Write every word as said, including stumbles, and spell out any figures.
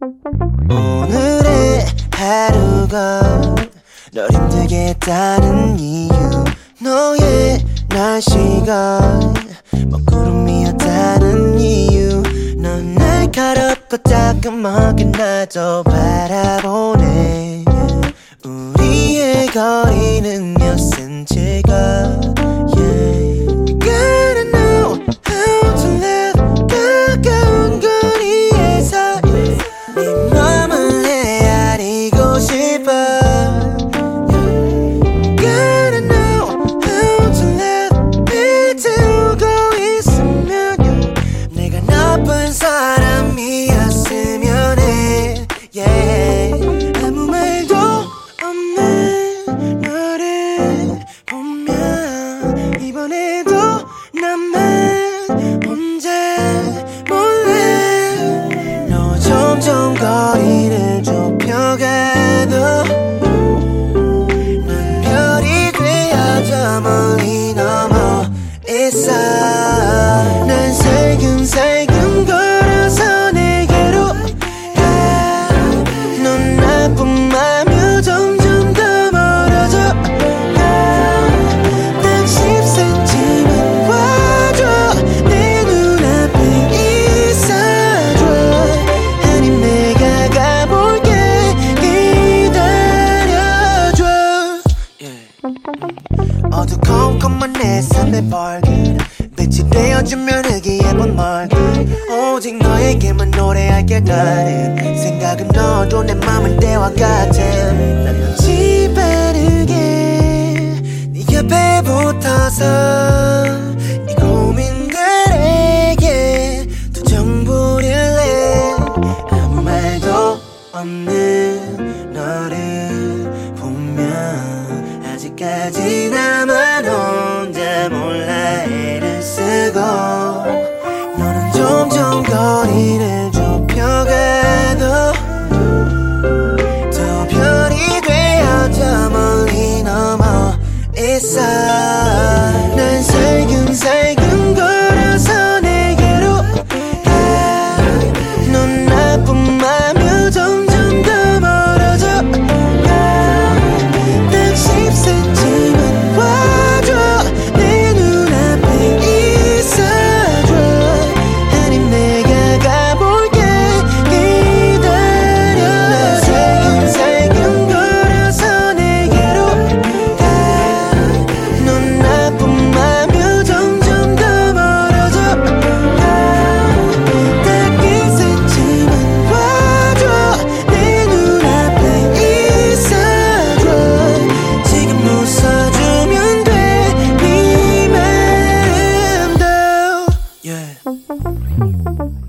오늘의 하루가 널 힘들게 했다는 이유, 너의 날씨가 먹구름이었다는 이유, 넌 날카롭고 따끔하게 나도 바라보네. 우리의 거리는 몇 센치가, yeah. Gotta know how to live. 가까운 거리에서 네 맘을 헤아리고 싶어. Gotta know how to live. 비틀고 있으면 내가 나쁜 사람이었으면 해, yeah. 아무 말도 없는 너를 보면 이번에도 나만 혼자 몰래 너 점점 거리를 좁혀가도 난 별이 되어 멀리 넘어 있어. 난 살금살금 걸어서 내게로 가. 넌 나쁜 맘이 점점 더 멀어져 가. 딱 십 센티미터만 와줘. 내 눈앞에 있어줘. 아님 내가 가볼게. 기다려줘, yeah. 어두컴컴한 내 삶의 벌금 빛이 되어주면 흑이해본 얼굴. 오직 너에게만 노래할게 다른 생각은 너도 내 맘은 때와 같은. 난 넌지 바르게 네 옆에 붙어서 이 고민들에게 투정 부릴래. 아무 말도 없는 너를 보면 아직까지 나만 혼자 몰라 애를 쓰고. 너는 점점 거리를 좁혀가도 또 별이 되어 저 멀리 넘어 있어. 난 살금살금 걸어서 내게로 가. 넌 나쁜 맘이 점점 더 멀어져 가. 딱 십 센티미터만 와줘. 내 눈앞에 있어줘. 아님 내가 가볼게. 기다려. 난 살금살금 걸어서 내게로 가. 넌 나쁜 맘이 점점 더 멀어져 가. 딱 이 센티미터만 와줘. 내 눈앞에 있어줘. 지금 웃어주면 돼. 네 마음도, yeah.